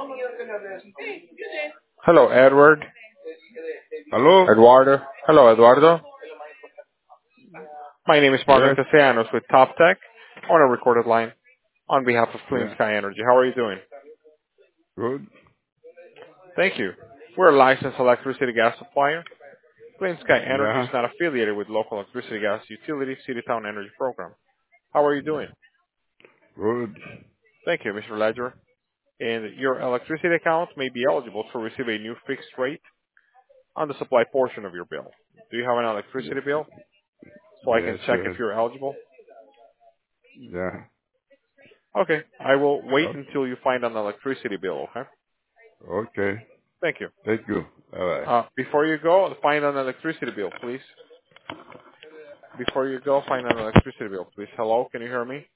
Hello, Edward. Hello? Eduardo. Hello, Eduardo. My name is Marvin Yes. Castellanos with Top Tech on a recorded line on behalf of Clean Yeah. Sky Energy. How are you doing? Good. Thank you. We're a licensed electricity gas supplier. Clean Sky Energy is Yeah. not affiliated with local electricity gas utility City Town Energy Program. How are you doing? Good. Thank you, Mr. Ledger. And your electricity account may be eligible to receive a new fixed rate on the supply portion of your bill. Do you have an electricity bill so I can Yes, check if yes. you're eligible? Yeah. Okay, I will wait Oh, until you find an electricity bill, okay? okay. Thank you. Thank you. Bye-bye. Before you go, find an electricity bill, please. Before you go, find an electricity bill, please. Hello, can you hear me?